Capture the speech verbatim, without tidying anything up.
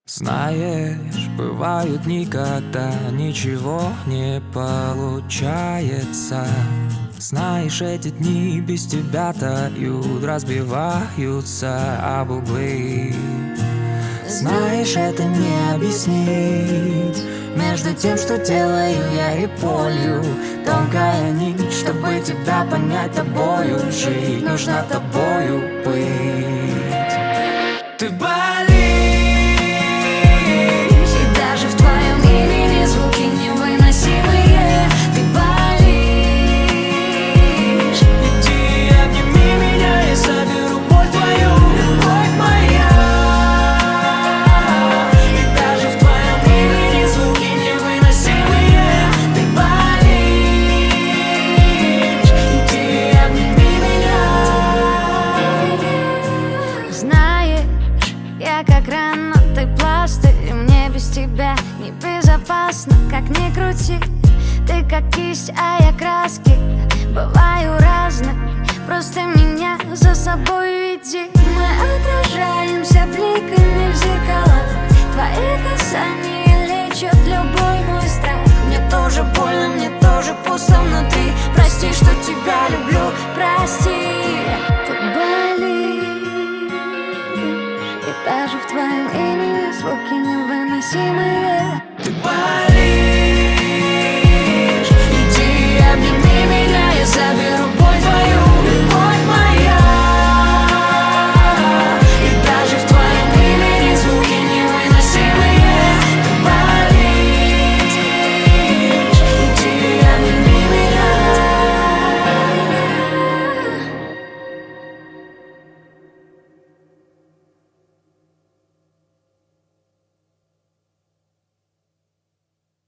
Знаешь, бывают дни, когда ничего не получается. Знаешь, эти дни без тебя тают, разбиваются об углы. Знаешь, это не объяснить. Между тем, что делаю я и болью, тонкая нить, чтобы тебя понять, тобою жить, нужно тобою быть. Ты болишь, и даже в твоем имени звуки невыносимые. Ты болишь, иди обними меня, я заберу боль твою, любовь моя. И даже в твоем имени звуки невыносимые. Ты болишь, иди обними меня. Знаешь, я как рана, ты пластырь, и мне без тебя небезопасно, как ни крути. Ты как кисть, а я краски, бываю разной, просто меня за собой веди. Мы отражаемся бликами в зеркалах, твои касания лечат любой мой страх. Мне тоже больно, мне тоже пусто внутри. Прости, что тебя люблю, прости. Ты болишь, и даже в твоем имени звуки невыносимые.